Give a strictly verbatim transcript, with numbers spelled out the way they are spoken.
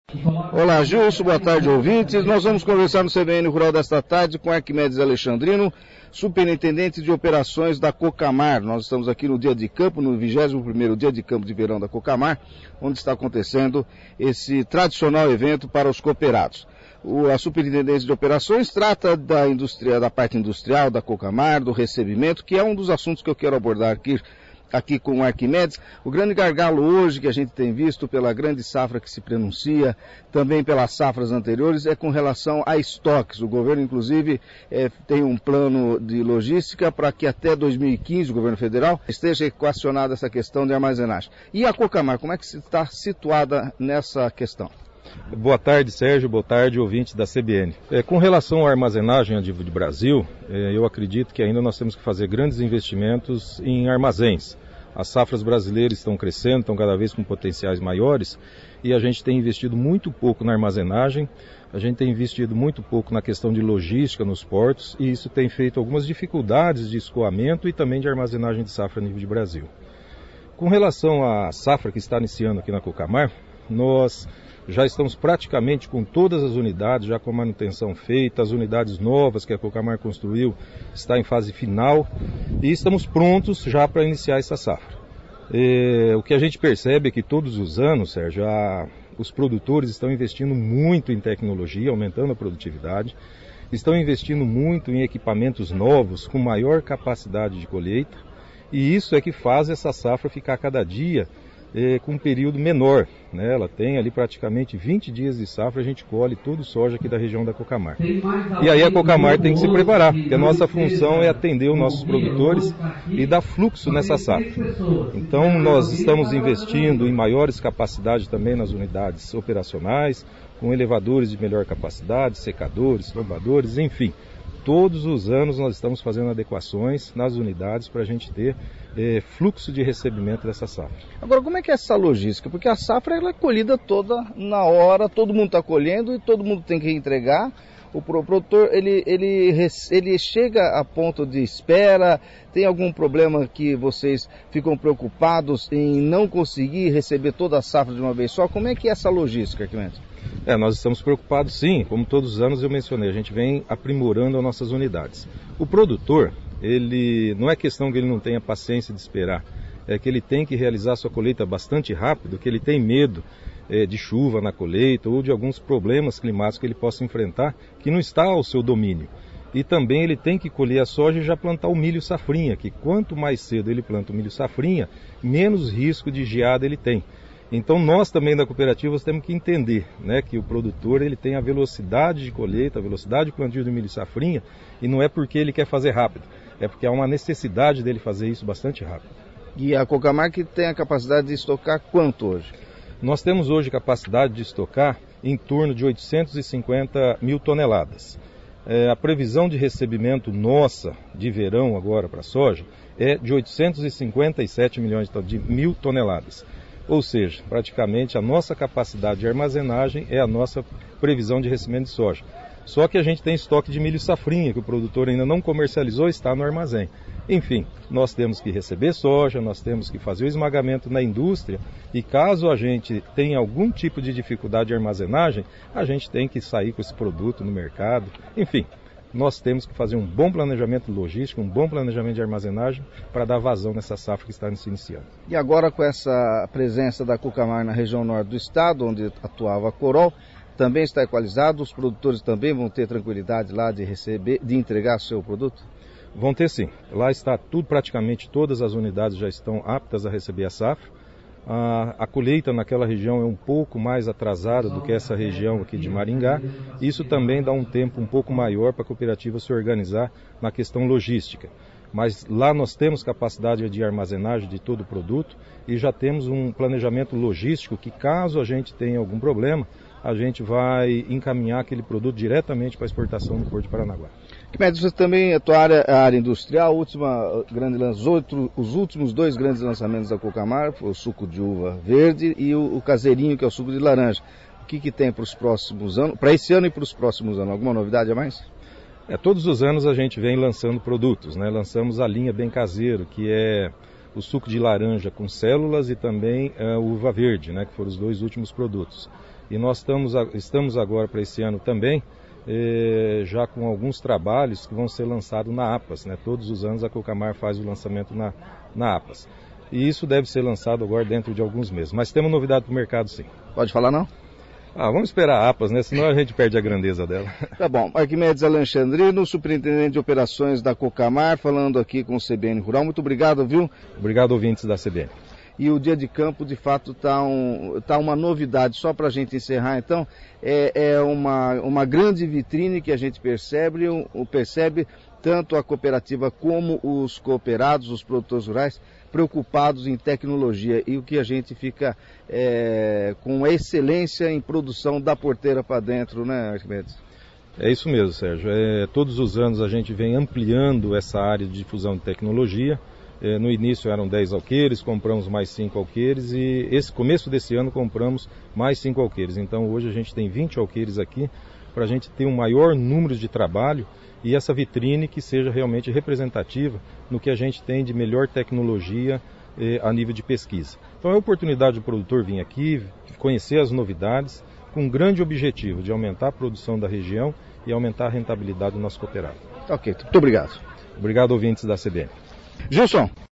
Olá, Gilson, boa tarde, ouvintes. Nós vamos conversar no C B N Rural desta tarde com Arquimedes Alexandrino, superintendente de operações da Cocamar. Nós estamos aqui no dia de campo, no vigésimo primeiro dia de campo de verão da Cocamar, onde está acontecendo esse tradicional evento para os cooperados. O, a superintendência de operações trata da, indústria, da parte industrial da Cocamar, do recebimento, que é um dos assuntos que eu quero abordar aqui. Aqui com o Arquimedes. O grande gargalo hoje que a gente tem visto pela grande safra que se prenuncia, também pelas safras anteriores, é com relação a estoques. O governo, inclusive, é, tem um plano de logística para que até dois mil e quinze, o governo federal, esteja equacionada essa questão de armazenagem. E a Cocamar, como é que está situada nessa questão? Boa tarde, Sérgio. Boa tarde, ouvintes da C B N. É, com relação à armazenagem a nível de Brasil, é, eu acredito que ainda nós temos que fazer grandes investimentos em armazéns. As safras brasileiras estão crescendo, estão cada vez com potenciais maiores e a gente tem investido muito pouco na armazenagem, a gente tem investido muito pouco na questão de logística nos portos e isso tem feito algumas dificuldades de escoamento e também de armazenagem de safra a nível de Brasil. Com relação à safra que está iniciando aqui na Cocamar, nós já estamos praticamente com todas as unidades, já com a manutenção feita, as unidades novas que a Cocamar construiu está em fase final e estamos prontos já para iniciar essa safra. E, o que a gente percebe é que todos os anos, Sérgio, a, os produtores estão investindo muito em tecnologia, aumentando a produtividade, estão investindo muito em equipamentos novos com maior capacidade de colheita e isso é que faz essa safra ficar cada dia É, com um período menor, né? Ela tem ali praticamente vinte dias de safra, a gente colhe todo o soja aqui da região da Cocamar. E aí a Cocamar tem que se preparar, porque a nossa função é atender os nossos produtores e dar fluxo nessa safra. Então nós estamos investindo em maiores capacidades também nas unidades operacionais, com elevadores de melhor capacidade, secadores, trombadores, enfim. Todos os anos nós estamos fazendo adequações nas unidades para a gente ter eh, fluxo de recebimento dessa safra. Agora, como é que é essa logística? Porque a safra ela é colhida toda na hora, todo mundo está colhendo e todo mundo tem que entregar. O produtor, ele, ele, ele chega a ponto de espera, tem algum problema que vocês ficam preocupados em não conseguir receber toda a safra de uma vez só? Como é que é essa logística, Arquimedes? É, nós estamos preocupados sim, como todos os anos eu mencionei, a gente vem aprimorando as nossas unidades. O produtor, ele não é questão que ele não tenha paciência de esperar, é que ele tem que realizar sua colheita bastante rápido, que ele tem medo é, de chuva na colheita ou de alguns problemas climáticos que ele possa enfrentar, que não está ao seu domínio. E também ele tem que colher a soja e já plantar o milho safrinha, que quanto mais cedo ele planta o milho safrinha, menos risco de geada ele tem. Então nós também da cooperativa temos que entender, né, que o produtor ele tem a velocidade de colheita, a velocidade de plantio do milho safrinha, e não é porque ele quer fazer rápido, é porque há uma necessidade dele fazer isso bastante rápido. E a Cocamar que tem a capacidade de estocar quanto hoje? Nós temos hoje capacidade de estocar em torno de oitocentos e cinquenta mil toneladas. É, a previsão de recebimento nossa de verão agora para a soja é de oitocentos e cinquenta e sete milhões de mil toneladas. Ou seja, praticamente a nossa capacidade de armazenagem é a nossa previsão de recebimento de soja. Só que a gente tem estoque de milho safrinha, que o produtor ainda não comercializou e está no armazém. Enfim, nós temos que receber soja, nós temos que fazer o esmagamento na indústria e caso a gente tenha algum tipo de dificuldade de armazenagem, a gente tem que sair com esse produto no mercado. Enfim, nós temos que fazer um bom planejamento logístico, um bom planejamento de armazenagem para dar vazão nessa safra que está se iniciando. E agora com essa presença da Cocamar na região norte do estado, onde atuava a Corol, também está equalizado? Os produtores também vão ter tranquilidade lá de receber, de entregar seu produto? Vão ter sim. Lá está tudo, praticamente todas as unidades já estão aptas a receber a safra. A, a colheita naquela região é um pouco mais atrasada do que essa região aqui de Maringá. Isso também dá um tempo um pouco maior para a cooperativa se organizar na questão logística. Mas lá nós temos capacidade de armazenagem de todo o produto e já temos um planejamento logístico que caso a gente tenha algum problema, a gente vai encaminhar aquele produto diretamente para a exportação no Porto de Paranaguá. Arquimedes, você também, a tua área, a área industrial, a última grande lançamento, os últimos dois grandes lançamentos da Cocamar, foi o suco de uva verde e o, o caseirinho, que é o suco de laranja. O que, que tem para os próximos anos, para esse ano e para os próximos anos? Alguma novidade a mais? É, todos os anos a gente vem lançando produtos, né? Lançamos a linha Bem Caseiro, que é o suco de laranja com células e também a uva verde, né? Que foram os dois últimos produtos. E nós estamos, estamos agora para esse ano também, eh, já com alguns trabalhos que vão ser lançados na APAS, né? Todos os anos a Cocamar faz o lançamento na, na APAS. E isso deve ser lançado agora dentro de alguns meses. Mas temos novidade para o mercado, sim. Pode falar, não? Ah, vamos esperar a APAS, né? Senão a gente perde a grandeza dela. Tá bom. Arquimedes Alexandrino, superintendente de operações da Cocamar, falando aqui com o C B N Rural. Muito obrigado, viu? Obrigado, ouvintes da C B N. E o Dia de Campo, de fato, está um, tá uma novidade. Só para a gente encerrar, então, é, é uma, uma grande vitrine que a gente percebe, um, percebe tanto a cooperativa como os cooperados, os produtores rurais, preocupados em tecnologia. E o que a gente fica é, com excelência em produção da porteira para dentro, né, Arquimedes? É isso mesmo, Sérgio. É, todos os anos a gente vem ampliando essa área de difusão de tecnologia. É, no início eram dez alqueires, compramos mais cinco alqueires e esse começo desse ano compramos mais cinco alqueires. Então hoje a gente tem vinte alqueires aqui para a gente ter um maior número de trabalho e essa vitrine que seja realmente representativa no que a gente tem de melhor tecnologia eh, a nível de pesquisa. Então é a oportunidade do produtor vir aqui, conhecer as novidades, com um grande objetivo de aumentar a produção da região e aumentar a rentabilidade do nosso cooperado. Ok, muito obrigado. Obrigado, ouvintes da C B N. Gilson.